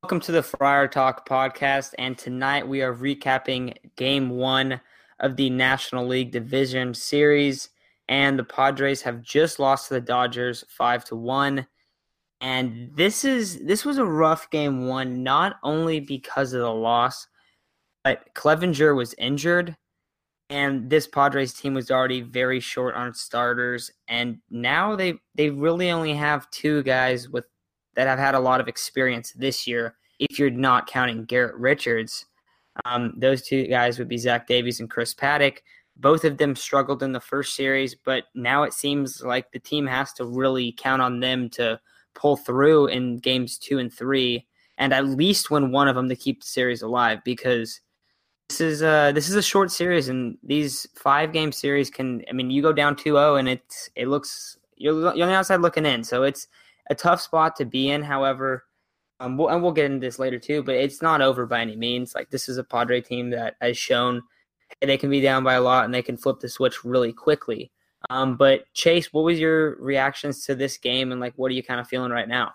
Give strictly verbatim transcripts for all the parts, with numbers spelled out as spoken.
Welcome to the Friar Talk podcast, and tonight we are recapping Game One of the National League Division Series, and the Padres have just lost to the Dodgers five to one. And this is this was a rough Game One, not only because of the loss, but Clevenger was injured, and this Padres team was already very short on starters, and now they they really only have two guys with that have had a lot of experience this year. If you're not counting Garrett Richards, um, those two guys would be Zach Davies and Chris Paddock. Both of them struggled in the first series, but now it seems like the team has to really count on them to pull through in games two and three, and at least win one of them to keep the series alive because this is uh this is a short series, and these five game series can. I mean, you go down two zero, and it it looks you're you're on the outside looking in. So it's a tough spot to be in. However, um, we'll, and we'll get into this later too, but it's not over by any means. Like, this is a Padre team that has shown they can be down by a lot and they can flip the switch really quickly. Um, but Chase, what was your reactions to this game, and like, what are you kind of feeling right now?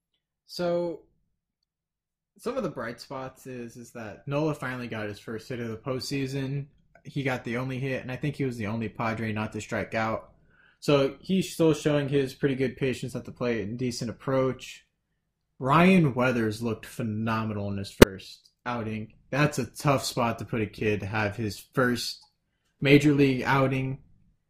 So some of the bright spots is is that Nola finally got his first hit of the postseason. He got the only hit, and I think he was the only Padre not to strike out. So he's still showing his pretty good patience at the plate and decent approach. Ryan Weathers looked phenomenal in his first outing. That's a tough spot to put a kid to have his first major league outing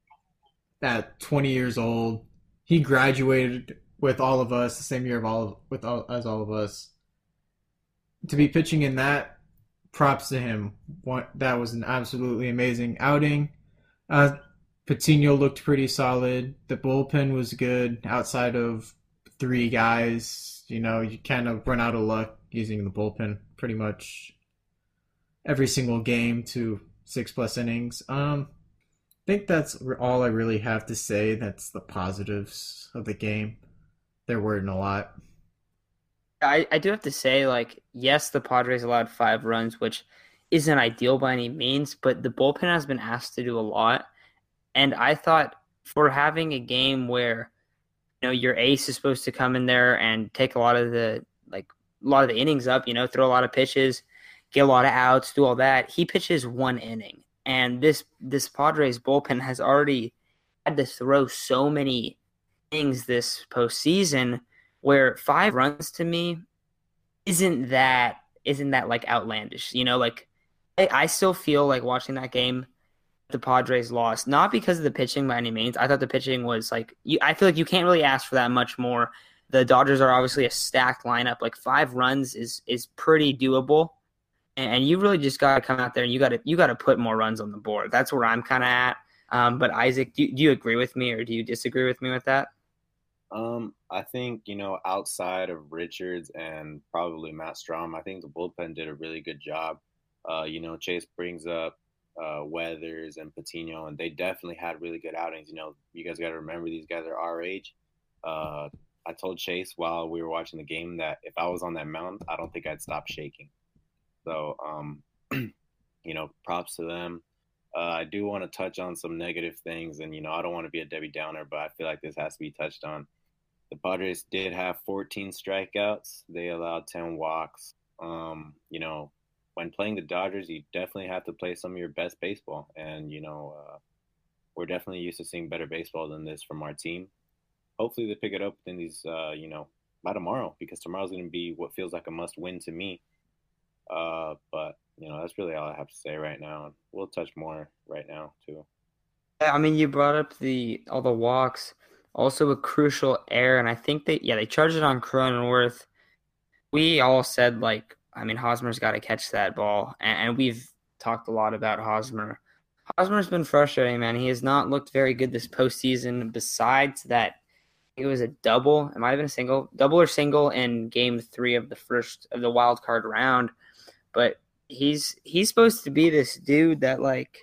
at twenty years old. He graduated with all of us the same year of all of, with all, as all of us. To be pitching in that, props to him. What, that was an absolutely amazing outing. Uh, Patino looked pretty solid. The bullpen was good outside of three guys. You know, you kind of run out of luck using the bullpen pretty much every single game to six plus innings. Um, I think that's all I really have to say. That's the positives of the game. There weren't a lot. I, I do have to say, like, yes, the Padres allowed five runs, which isn't ideal by any means, but the bullpen has been asked to do a lot. And I thought, for having a game where, you know, your ace is supposed to come in there and take a lot of the like a lot of the innings up, you know, throw a lot of pitches, get a lot of outs, do all that. He pitches one inning. And this this Padres bullpen has already had to throw so many innings this postseason, where five runs to me isn't that isn't that like outlandish. You know, like I, I still feel like watching that game, the Padres lost, not because of the pitching by any means. I thought the pitching was like, you, I feel like you can't really ask for that much more. The Dodgers are obviously a stacked lineup. Like, five runs is is pretty doable, and, and you really just got to come out there and you got to you got to put more runs on the board. That's where I'm kind of at. Um, but Isaac, do, do you agree with me or do you disagree with me with that? Um, I think, you know, outside of Richards and probably Matt Strom, I think the bullpen did a really good job. Uh, you know, Chase brings up uh, Weathers and Patino, and they definitely had really good outings. You know, you guys got to remember these guys are our age. Uh, I told Chase while we were watching the game that if I was on that mound, I don't think I'd stop shaking. So, um, you know, props to them. Uh, I do want to touch on some negative things, and, you know, I don't want to be a Debbie Downer, but I feel like this has to be touched on. The Padres did have fourteen strikeouts. They allowed ten walks. Um, you know, when playing the Dodgers, you definitely have to play some of your best baseball. And, you know, uh, we're definitely used to seeing better baseball than this from our team. Hopefully they pick it up in these, uh, you know, by tomorrow, because tomorrow's going to be what feels like a must win to me. Uh, but, you know, that's really all I have to say right now. And we'll touch more right now, too. Yeah, I mean, you brought up the all the walks, also a crucial error, and I think that yeah, they charged it on Cronenworth. We all said, like, I mean, Hosmer's got to catch that ball, and, and we've talked a lot about Hosmer. Hosmer's been frustrating, man. He has not looked very good this postseason. Besides that, it was a double. It might have been a single, double or single in Game Three of the first of the wild card round. But he's he's supposed to be this dude that like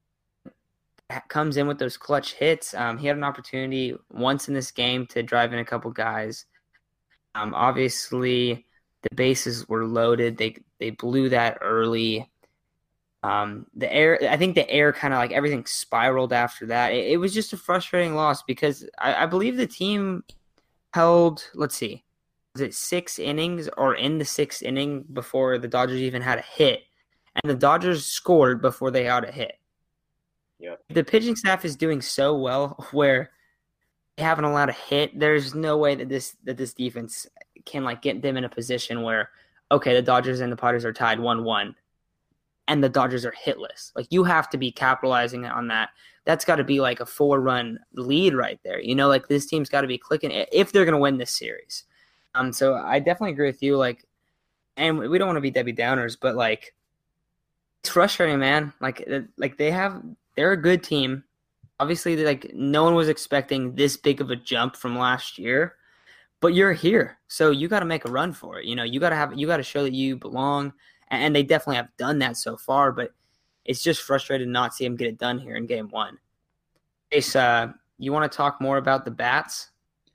comes in with those clutch hits. Um, he had an opportunity once in this game to drive in a couple guys. Um, obviously, the bases were loaded. They they blew that early. Um, the air, I think the air kind of like everything spiraled after that. It, it was just a frustrating loss because I, I believe the team held, let's see, was it six innings or in the sixth inning before the Dodgers even had a hit, and the Dodgers scored before they had a hit. Yep. The pitching staff is doing so well where they haven't allowed a hit. There's no way that this that this defense can like get them in a position where, okay, the Dodgers and the Padres are tied one one, and the Dodgers are hitless. Like, you have to be capitalizing on that. That's got to be like a four-run lead right there. You know, like, this team's got to be clicking if they're going to win this series. Um, so I definitely agree with you. Like, and we don't want to be Debbie Downers, but like, it's frustrating, man. Like, like they have, they're a good team. Obviously, like, no one was expecting this big of a jump from last year, but you're here, so you got to make a run for it. You know, you got to have, you got to show that you belong, and they definitely have done that so far. But it's just frustrating not to see them get it done here in Game One. Ace, uh, you want to talk more about the bats?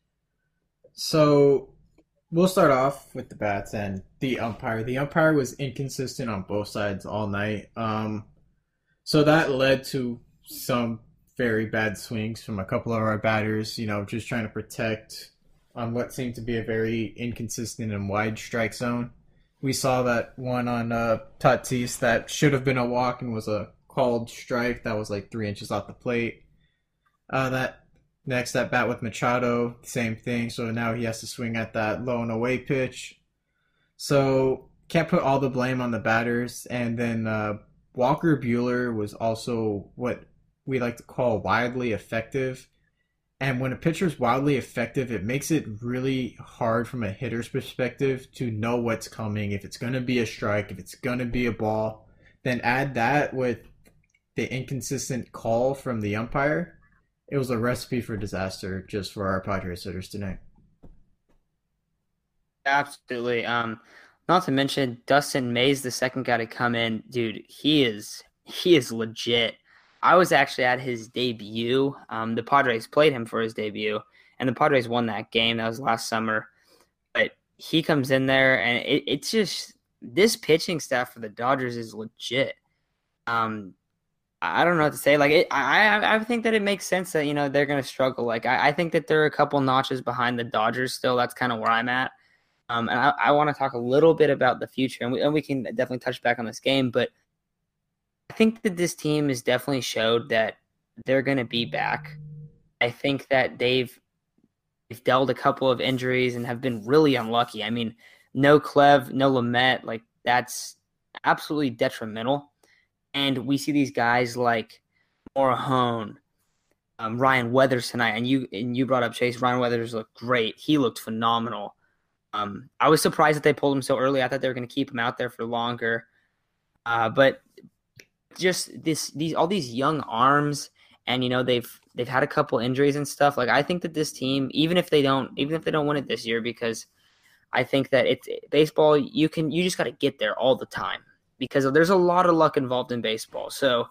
So we'll start off with the bats and the umpire. The umpire was inconsistent on both sides all night. Um, so that led to some very bad swings from a couple of our batters, you know, just trying to protect on what seemed to be a very inconsistent and wide strike zone. We saw that one on uh, Tatis that should have been a walk and was a called strike that was like three inches off the plate. Uh, that next at bat with Machado, same thing. So now he has to swing at that low and away pitch. So can't put all the blame on the batters. And then uh, Walker Buehler was also what we like to call wildly effective. And when a pitcher is wildly effective, it makes it really hard from a hitter's perspective to know what's coming. If it's going to be a strike, if it's going to be a ball, then add that with the inconsistent call from the umpire. It was a recipe for disaster just for our Padres hitters tonight. Absolutely. Um, not to mention Dustin May's the second guy to come in. Dude, he is he is legit. I was actually at his debut. Um, the Padres played him for his debut, and the Padres won that game. That was last summer. But he comes in there, and it, it's just this pitching staff for the Dodgers is legit. Um, I don't know what to say. Like, it, I, I think that it makes sense that, you know, they're going to struggle. Like, I, I think that they're a couple notches behind the Dodgers still. That's kind of where I'm at. Um, and I, I want to talk a little bit about the future, and we, and we can definitely touch back on this game, but I think that this team has definitely showed that they're going to be back. I think that they've, they've dealt a couple of injuries and have been really unlucky. I mean, no Clev, no Lamet, like, that's absolutely detrimental. And we see these guys like Morahone, um, Ryan Weathers tonight, and you and you brought up Chase. Ryan Weathers looked great. He looked phenomenal. Um, I was surprised that they pulled him so early. I thought they were going to keep him out there for longer. Uh, but just this, these, all these young arms, and you know they've they've had a couple injuries and stuff. Like, I think that this team, even if they don't, even if they don't win it this year, because I think that it's baseball. You can you just got to get there all the time, because there's a lot of luck involved in baseball. So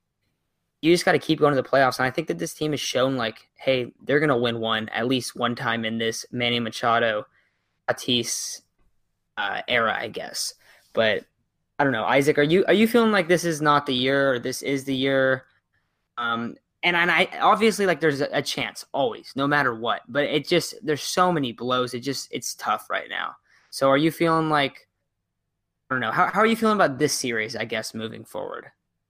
you just got to keep going to the playoffs. And I think that this team has shown, like, hey, they're going to win one at least one time in this Manny Machado, Tatis uh, era, I guess. But I don't know, Isaac, are you are you feeling like this is not the year, or this is the year? Um, and, and I obviously, like, there's a, a chance always, no matter what. But it just, there's so many blows. It just, it's tough right now. So are you feeling like, I don't know, how how are you feeling about this series, I guess, moving forward?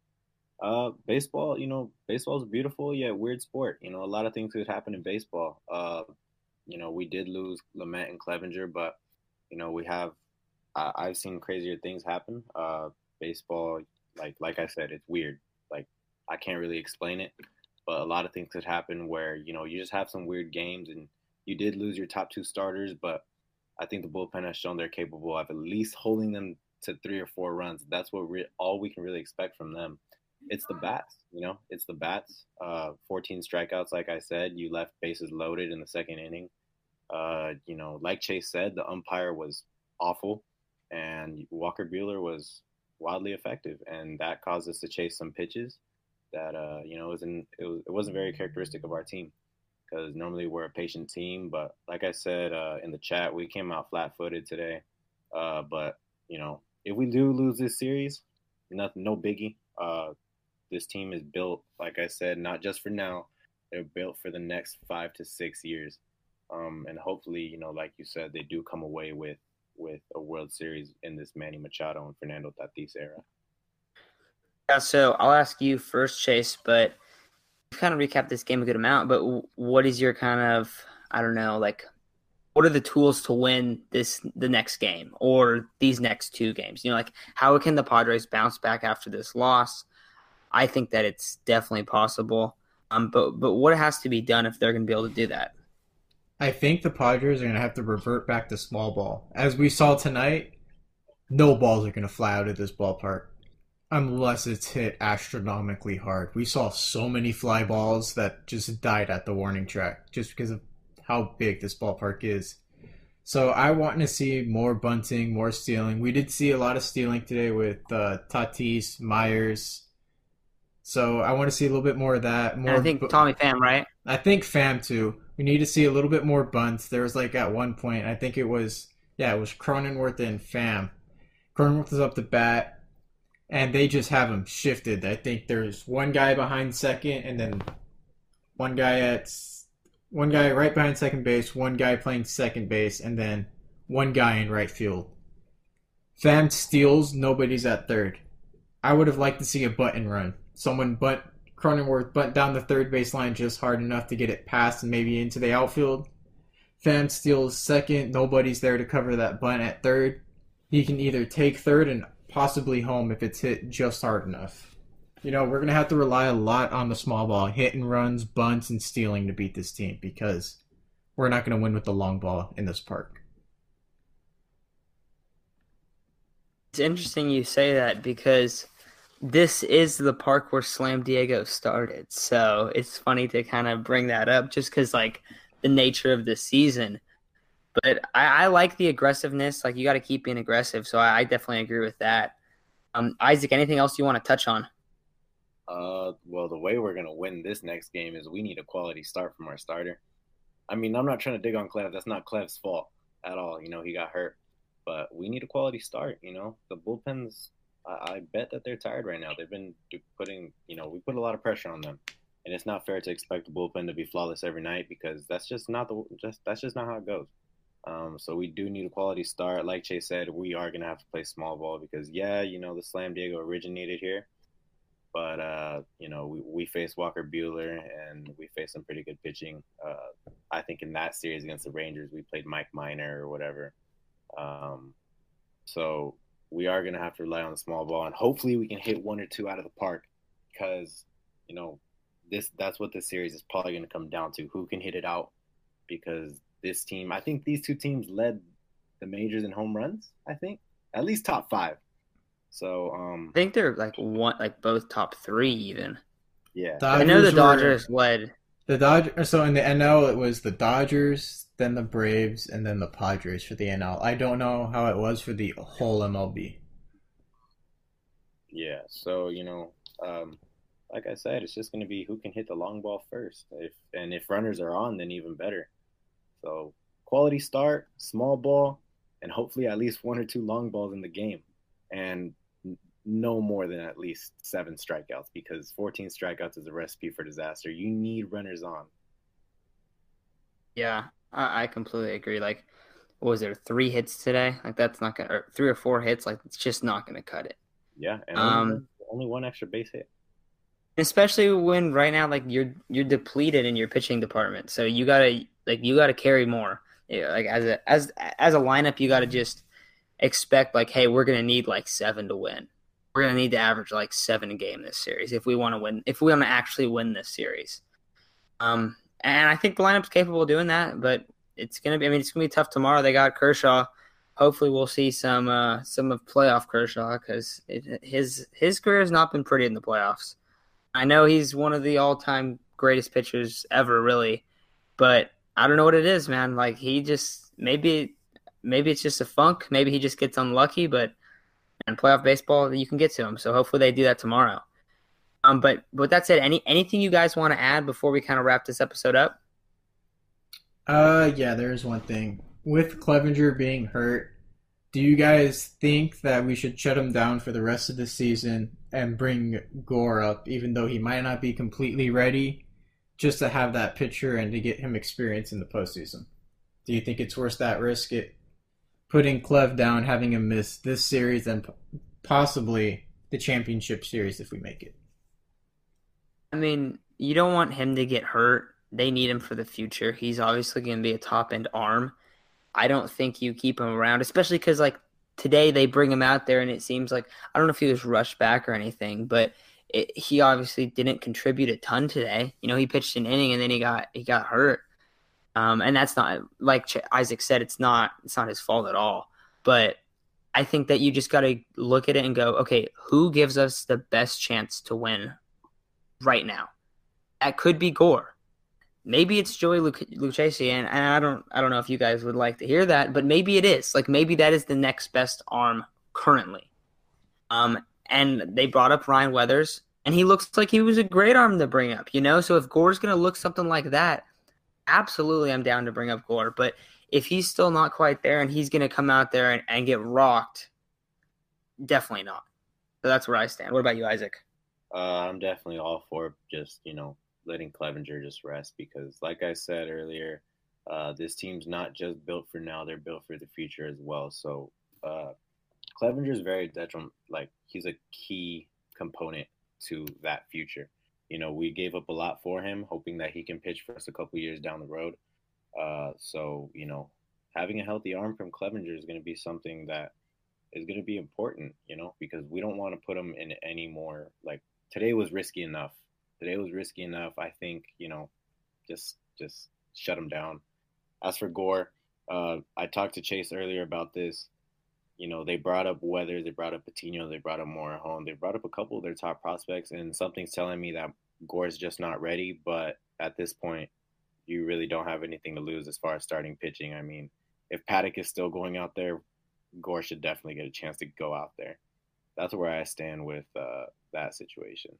Uh, baseball, you know, baseball is beautiful yet weird sport. You know, a lot of things could happen in baseball. Uh, you know, we did lose Lamet and Clevenger, but you know, we have. Uh, I've seen crazier things happen. Uh, baseball, like like I said, it's weird. Like, I can't really explain it, but a lot of things could happen where, you know, you just have some weird games, and you did lose your top two starters, but I think the bullpen has shown they're capable of at least holding them to three or four runs. That's what re- all we can really expect from them. It's the bats, you know, it's the bats. Uh, fourteen strikeouts, like I said. You left bases loaded in the second inning. Uh, you know, like Chase said, the umpire was awful, and Walker Buehler was wildly effective, and that caused us to chase some pitches that, uh, you know, wasn't, it, was, it wasn't very characteristic of our team, because normally we're a patient team. But like I said uh, in the chat, we came out flat-footed today. Uh, but, you know, if we do lose this series, nothing, no biggie. Uh, this team is built, like I said, not just for now. They're built for the next five to six years. Um, and hopefully, you know, like you said, they do come away with with a World Series in this Manny Machado and Fernando Tatis era. Yeah, so I'll ask you first, Chase, but you've kind of recapped this game a good amount, but what is your kind of, I don't know, like, what are the tools to win this the next game or these next two games? You know, like, how can the Padres bounce back after this loss? I think that it's definitely possible. Um, but but what has to be done if they're going to be able to do that? I think the Padres are going to have to revert back to small ball. As we saw tonight, no balls are going to fly out of this ballpark unless it's hit astronomically hard. We saw so many fly balls that just died at the warning track just because of how big this ballpark is. So I want to see more bunting, more stealing. We did see a lot of stealing today with uh, Tatis, Myers. So I want to see a little bit more of that. More and I think bu- Tommy Pham, right? I think Pham too. We need to see a little bit more bunts. There was like at one point, I think it was, yeah, it was Cronenworth and Pham. Cronenworth was up to bat, and they just have them shifted. I think there's one guy behind second, and then one guy at one guy right behind second base, one guy playing second base, and then one guy in right field. Pham steals, nobody's at third. I would have liked to see a bunt and run. Someone bunt Cronenworth bunt down the third base line just hard enough to get it past and maybe into the outfield. Pham steals second. Nobody's there to cover that bunt at third. He can either take third and possibly home if it's hit just hard enough. You know, we're going to have to rely a lot on the small ball, hit and runs, bunts, and stealing to beat this team because we're not going to win with the long ball in this park. It's interesting you say that because this is the park where Slam Diego started. So it's funny to kind of bring that up just because, like, the nature of the season. But I, I like the aggressiveness. Like, you got to keep being aggressive. So I, I definitely agree with that. Um, Isaac, anything else you want to touch on? Uh, well, the way we're going to win this next game is we need a quality start from our starter. I mean, I'm not trying to dig on Clev. That's not Clev's fault at all. You know, he got hurt. But we need a quality start, you know. The bullpens, I, I bet that they're tired right now. They've been putting, you know, we put a lot of pressure on them. And it's not fair to expect the bullpen to be flawless every night because that's just not the just that's just not how it goes. Um, so we do need a quality start. Like Chase said, we are going to have to play small ball because, yeah, you know, the Slam Diego originated here. But, uh, you know, we, we faced Walker Buehler and we faced some pretty good pitching. Uh, I think in that series against the Rangers, we played Mike Minor or whatever. Um, so we are going to have to rely on the small ball. And hopefully we can hit one or two out of the park because, you know, this that's what this series is probably going to come down to. Who can hit it out? Because this team, I think these two teams led the majors in home runs, I think. At least top five. So um, I think they're like one, like both top three even. Yeah, Dodgers I know the Dodgers were, led. The Dodgers. So in the N L, it was the Dodgers, then the Braves, and then the Padres for the N L. I don't know how it was for the whole M L B. Yeah. So you know, um, like I said, it's just going to be who can hit the long ball first. If and if runners are on, then even better. So quality start, small ball, and hopefully at least one or two long balls in the game, and no more than at least seven strikeouts because fourteen strikeouts is a recipe for disaster. You need runners on. Yeah, I, I completely agree. Like, what was there, three hits today? Like, that's not going to – or three or four hits. Like, it's just not going to cut it. Yeah, and um, only, one, only one extra base hit. Especially when right now, like, you're you're depleted in your pitching department. So you got to – like, you got to carry more. Yeah, like, as a, as, as a lineup, you got to just expect, like, hey, we're going to need, like, seven to win. We're going to need to average like seven a game this series if we want to win, if we want to actually win this series. Um, and I think the lineup's capable of doing that, but it's going to be, I mean, it's going to be tough tomorrow. They got Kershaw. Hopefully we'll see some, uh, some of playoff Kershaw because his, his career has not been pretty in the playoffs. I know he's one of the all time greatest pitchers ever, really, but I don't know what it is, man. Like he just, maybe, maybe it's just a funk. Maybe he just gets unlucky, but and playoff baseball, you can get to them. So hopefully they do that tomorrow. Um, but, but with that said, any anything you guys want to add before we kind of wrap this episode up? Uh, yeah, there is one thing. With Clevenger being hurt, do you guys think that we should shut him down for the rest of the season and bring Gore up, even though he might not be completely ready, just to have that pitcher and to get him experience in the postseason? Do you think it's worth that risk? It putting Clev down, having him miss this series and possibly the championship series if we make it. I mean, you don't want him to get hurt. They need him for the future. He's obviously going to be a top end arm. I don't think you keep him around, especially because like today they bring him out there and it seems like I don't know if he was rushed back or anything, but it, he obviously didn't contribute a ton today. You know, he pitched an inning and then he got he got hurt. Um, and that's not like Isaac said, it's not it's not his fault at all. But I think that you just got to look at it and go, okay, who gives us the best chance to win right now? That could be Gore. Maybe it's Joey Lucchesi, and, and I don't I don't know if you guys would like to hear that, but maybe it is. Like maybe that is the next best arm currently. Um, and they brought up Ryan Weathers, and he looks like he was a great arm to bring up, you know? So if Gore's going to look something like that, absolutely I'm down to bring up Gore. But if he's still not quite there and he's going to come out there and, and get rocked, definitely not. So that's where I stand. What about you, Isaac? Uh, I'm definitely all for just, you know, letting Clevenger just rest because, like I said earlier, uh, this team's not just built for now; they're built for the future as well. So, uh, Clevenger's very detrimental. Like he's a key component to that future. You know, we gave up a lot for him, hoping that he can pitch for us a couple years down the road. Uh, so, you know, having a healthy arm from Clevenger is going to be something that is going to be important. You know, because we don't want to put him in any more. Like today was risky enough. Today was risky enough. I think, you know, just just shut him down. As for Gore, uh, I talked to Chase earlier about this. You know, they brought up Weathers, they brought up Patino, they brought up Morejon, they brought up a couple of their top prospects, and something's telling me that Gore's just not ready. But at this point, you really don't have anything to lose as far as starting pitching. I mean, if Paddock is still going out there, Gore should definitely get a chance to go out there. That's where I stand with uh, that situation.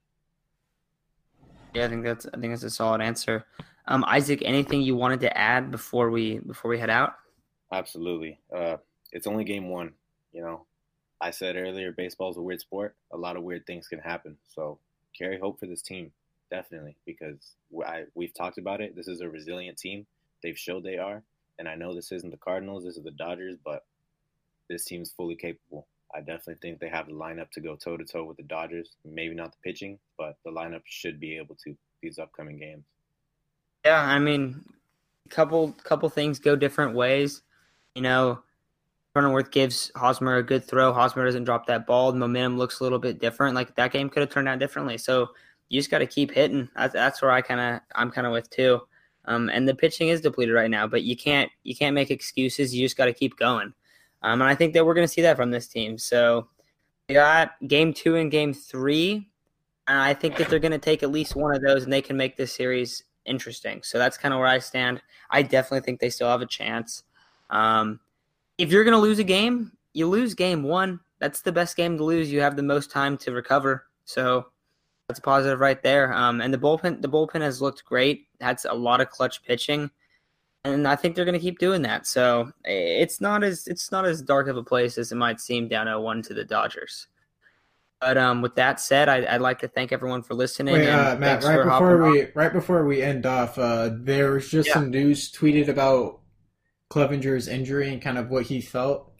Yeah, I think that's I think that's a solid answer. Um, Isaac, anything you wanted to add before we before we head out? Absolutely. Uh, it's only game one. You know, I said earlier, baseball is a weird sport. A lot of weird things can happen. So carry hope for this team, definitely, because I, we've talked about it. This is a resilient team. They've showed they are. And I know this isn't the Cardinals, this is the Dodgers, but this team's fully capable. I definitely think they have the lineup to go toe-to-toe with the Dodgers. Maybe not the pitching, but the lineup should be able to these upcoming games. Yeah, I mean, couple couple things go different ways. You know, Cronenworth gives Hosmer a good throw. Hosmer doesn't drop that ball. The momentum looks a little bit different. Like that game could have turned out differently. So you just got to keep hitting. That's, that's where I kind of I'm kind of with too. Um, and the pitching is depleted right now, but you can't you can't make excuses. You just got to keep going. Um, and I think that we're going to see that from this team. So we got game two and game three. And I think that they're going to take at least one of those and they can make this series interesting. So that's kind of where I stand. I definitely think they still have a chance. Um, if you're going to lose a game, you lose game one. That's the best game to lose. You have the most time to recover. So that's a positive right there. Um, and the bullpen, the bullpen has looked great. That's a lot of clutch pitching. And I think they're going to keep doing that. So it's not as it's not as dark of a place as it might seem down oh one to the Dodgers. But um, with that said, I, I'd like to thank everyone for listening. Wait, and uh, Matt, right before we on. right before we end off, uh, there was just yeah. some news tweeted about Clevenger's injury and kind of what he felt.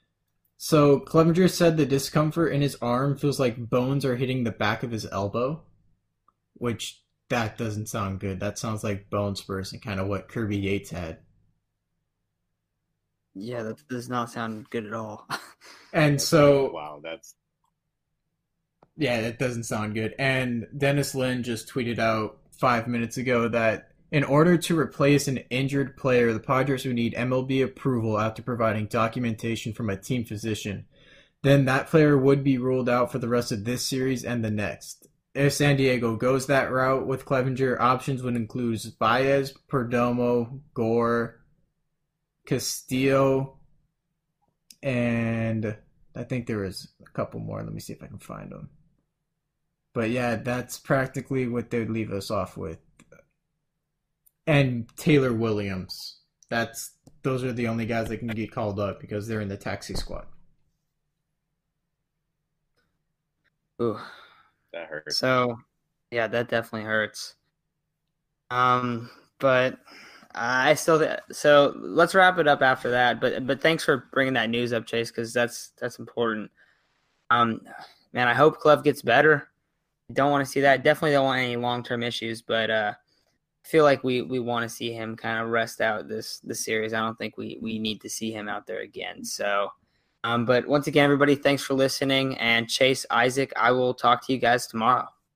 So Clevenger said the discomfort in his arm feels like bones are hitting the back of his elbow, which that doesn't sound good. That sounds like bone spurs and kind of what Kirby Yates had. Yeah, that does not sound good at all. And so... Wow, that's... Yeah, that doesn't sound good. And Dennis Lin just tweeted out five minutes ago that in order to replace an injured player, the Padres would need M L B approval after providing documentation from a team physician. Then that player would be ruled out for the rest of this series and the next. If San Diego goes that route with Clevenger, options would include Baez, Perdomo, Gore, Castillo, and I think there was a couple more. Let me see if I can find them. But yeah, that's practically what they would leave us off with. And Taylor Williams. That's those are the only guys that can get called up because they're in the taxi squad. Ooh. That hurts. So, yeah, that definitely hurts. Um, but I still th- so let's wrap it up after that. But but thanks for bringing that news up, Chase, because that's that's important. Um, man, I hope Clef gets better. Don't want to see that. Definitely don't want any long term issues, but uh, I feel like we we want to see him kind of rest out this this series. I don't think we we need to see him out there again. So, um, but once again, everybody, thanks for listening. And Chase, Isaac, I will talk to you guys tomorrow.